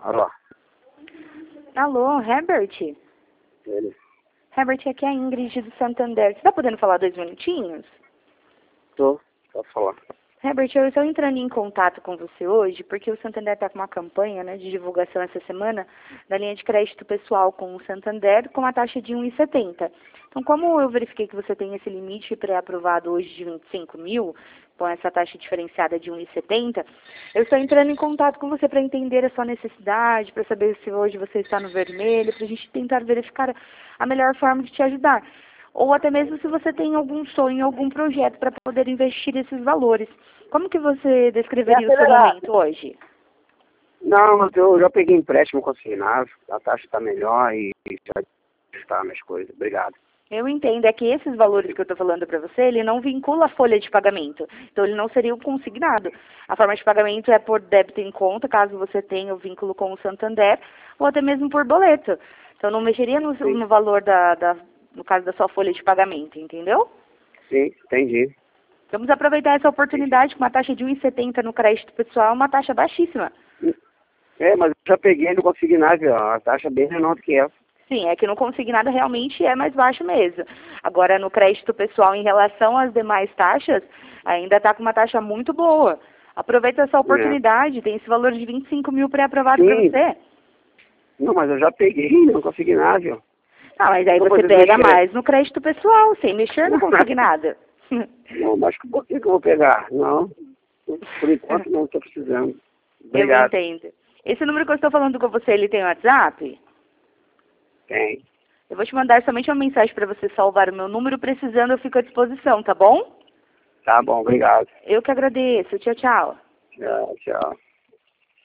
Alô? Alô, Herbert? Ele? Herbert, aqui é a Ingrid do Santander. Você tá podendo falar 2 minutinhos? Pode falar. Herbert, eu estou entrando em contato com você hoje porque o Santander está com uma campanha, né, de divulgação essa semana da linha de crédito pessoal com o Santander com a taxa de 1,70. Então, como eu verifiquei que você tem esse limite pré-aprovado hoje de 25 mil, com essa taxa diferenciada de 1,70, eu estou entrando em contato com você para entender a sua necessidade, para saber se hoje você está no vermelho, para a gente tentar verificar a melhor forma de te ajudar. Ou até mesmo se você tem algum sonho, algum projeto para poder investir esses valores. Como que você descreveria o seu momento hoje? Não, mas eu já peguei empréstimo consignado, a taxa está melhor e já está minhas coisas. Obrigado. Eu entendo, é que esses valores que eu estou falando para você, ele não vincula a folha de pagamento. Então, ele não seria o consignado. A forma de pagamento é por débito em conta, caso você tenha o vínculo com o Santander, ou até mesmo por boleto. Então, não mexeria no valor no caso da sua folha de pagamento, entendeu? Sim, entendi. Vamos aproveitar essa oportunidade com uma taxa de 1,70 no crédito pessoal, uma taxa baixíssima. Mas eu já peguei no consignado, a taxa bem menor do que essa. Sim, é que no consignado realmente é mais baixo mesmo. Agora, no crédito pessoal, em relação às demais taxas, ainda está com uma taxa muito boa. Aproveita essa oportunidade, tem esse valor de 25 mil pré-aprovado para você. Não, mas eu já peguei no consignado. Ah, mas aí você pega mais no crédito pessoal, sem mexer no consignado. Não, mas por que eu vou pegar? Não, por enquanto não estou precisando. Obrigado. Eu entendo. Esse número que eu estou falando com você, ele tem WhatsApp? Tem. Eu vou te mandar somente uma mensagem para você salvar o meu número. Precisando, eu fico à disposição, tá bom? Tá bom, obrigado. Eu que agradeço. Tchau, tchau. Tchau, tchau.